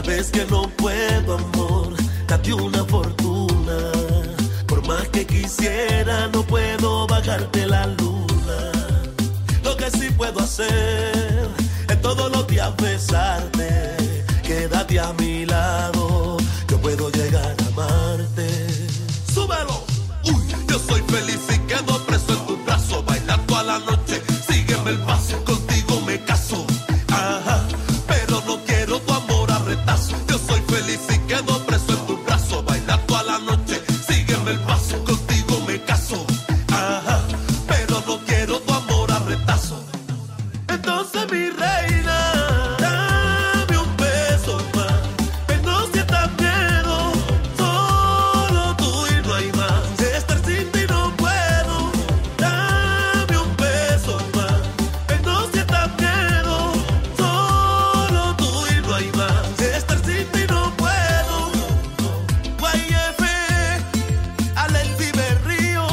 Sabes que no puedo, amor, darte una fortuna. Por más que quisiera, no puedo bajarte la luna. Lo que sí puedo hacer es todos los días besarte. Quédate a mi lado, yo puedo llegar a amarte. ¡Súbelo! Uy, yo soy feliz y quedo preso en tu brazo. Baila toda la noche, sígueme el paso, contigo me caso. Ajá, pero no quiero tu amor a retazo. Yo soy feliz y quedo preso en tu brazo. Baila toda la noche, sígueme el paso, contigo me caso. Ajá, pero no quiero tu amor a retazo. Entonces mi reina, dame un beso más, pero no sientas miedo, solo tú y no hay más. Estar sin ti no puedo, dame un beso más, pero no sientas miedo, solo tú y no hay más. Estar sin ti no puedo. YF, Alexi Berrío,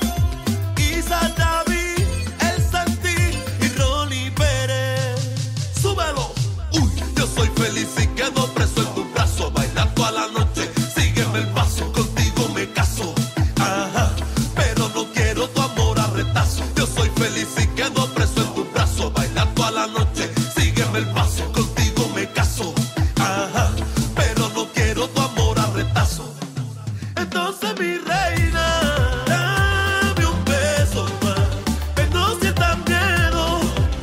Isa David, El Santi y Ronnie Pérez. ¡Súbelo! Uy, yo soy feliz y quedo preso en tu brazo. Baila toda la noche, sígueme el paso, contigo me caso. Ajá, pero no quiero tu amor a retazo. Yo soy feliz y quedo preso en tu brazo. Baila toda la noche, sígueme el paso, contigo me caso. Ajá, pero no quiero tu amor a retazo. Entonces mi reina, dame un beso más, pero no sientas miedo,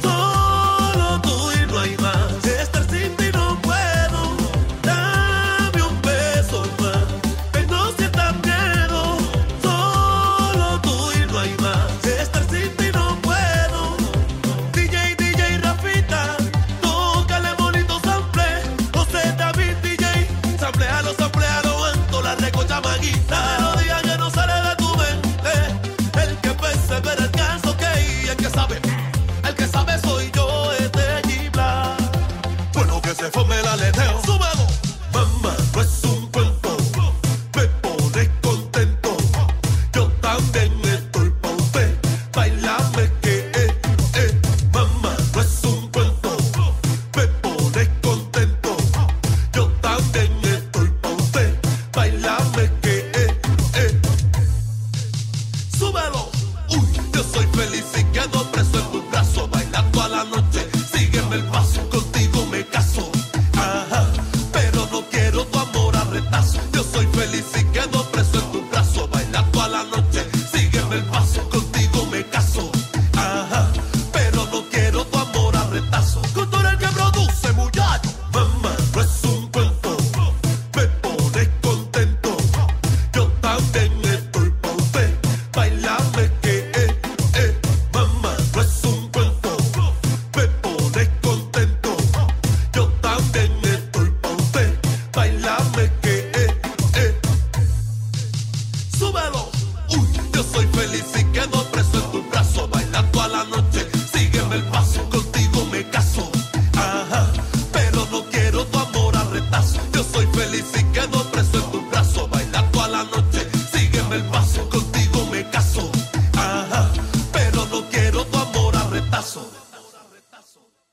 solo tú y no hay más. Estar sin ti no puedo, dame un beso más, pero no sientas miedo, solo tú y no hay más. Estar sin ti no puedo. DJ Rafita, tócale bonito sample. José David DJ, samplealo, en toda la recocha maguita.